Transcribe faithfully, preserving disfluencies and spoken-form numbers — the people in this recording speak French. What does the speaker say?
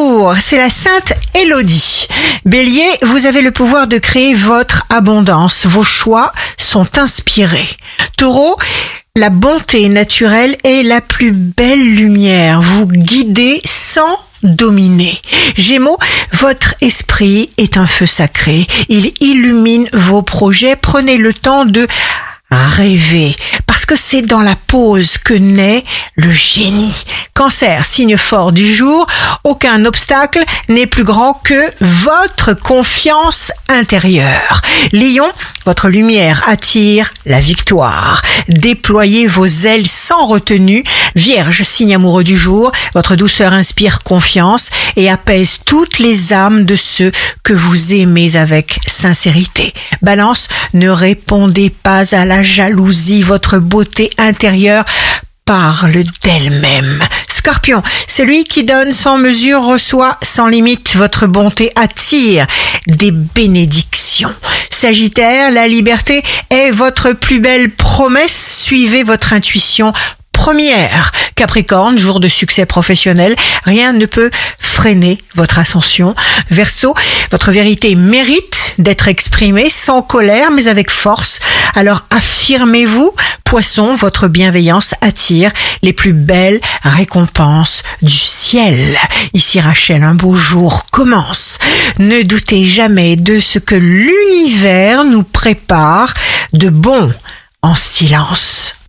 jour, c'est la Sainte Élodie. Bélier, vous avez le pouvoir de créer votre abondance. Vos choix sont inspirés. Taureau, la bonté naturelle est la plus belle lumière. Vous guidez sans dominer. Gémeaux, votre esprit est un feu sacré. Il illumine vos projets. Prenez le temps de rêver, parce que c'est dans la pause que naît le génie. Cancer, signe fort du jour, aucun obstacle n'est plus grand que votre confiance intérieure. Lion, votre lumière attire la victoire. Déployez vos ailes sans retenue. Vierge, signe amoureux du jour, votre douceur inspire confiance et apaise toutes les âmes de ceux que vous aimez avec sincérité. Balance, ne répondez pas à la jalousie, votre beauté intérieure parle d'elle-même. Scorpion, celui qui donne sans mesure reçoit sans limite. Votre bonté attire des bénédictions. Sagittaire, la liberté est votre plus belle promesse. Suivez votre intuition première. Capricorne, jour de succès professionnel, rien ne peut freiner votre ascension. Verseau, votre vérité mérite d'être exprimée sans colère mais avec force. Alors affirmez-vous. Poisson, votre bienveillance attire les plus belles récompenses du ciel. Ici Rachel, un beau jour commence. Ne doutez jamais de ce que l'univers nous prépare de bon en silence.